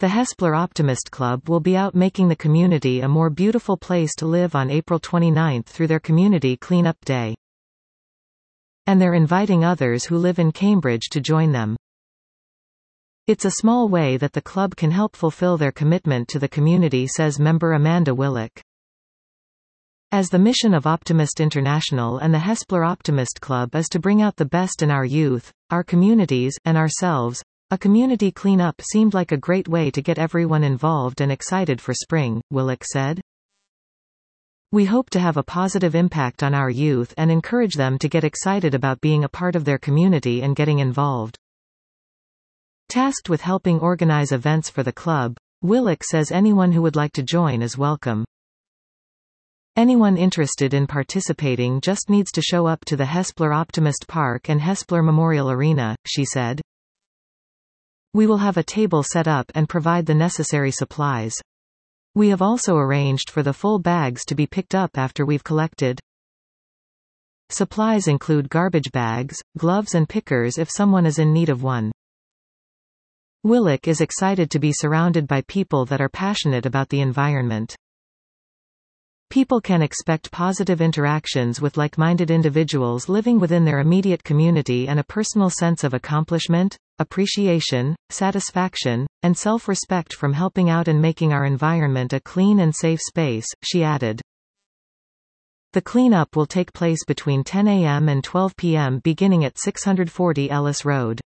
The Hespeler Optimist Club will be out making the community a more beautiful place to live on April 29 through their Community Cleanup Day. And they're inviting others who live in Cambridge to join them. It's a small way that the club can help fulfill their commitment to the community, says member Amanda Willock. As the mission of Optimist International and the Hespeler Optimist Club is to bring out the best in our youth, our communities, and ourselves, a community cleanup seemed like a great way to get everyone involved and excited for spring, Willock said. We hope to have a positive impact on our youth and encourage them to get excited about being a part of their community and getting involved. Tasked with helping organize events for the club, Willock says anyone who would like to join is welcome. Anyone interested in participating just needs to show up to the Hespeler Optimist Park and Hespeler Memorial Arena, she said. We will have a table set up and provide the necessary supplies. We have also arranged for the full bags to be picked up after we've collected. Supplies include garbage bags, gloves and pickers if someone is in need of one. Willock is excited to be surrounded by people that are passionate about the environment. People can expect positive interactions with like-minded individuals living within their immediate community and a personal sense of accomplishment, appreciation, satisfaction, and self-respect from helping out and making our environment a clean and safe space, she added. The cleanup will take place between 10 a.m. and 12 p.m. beginning at 640 Ellis Road.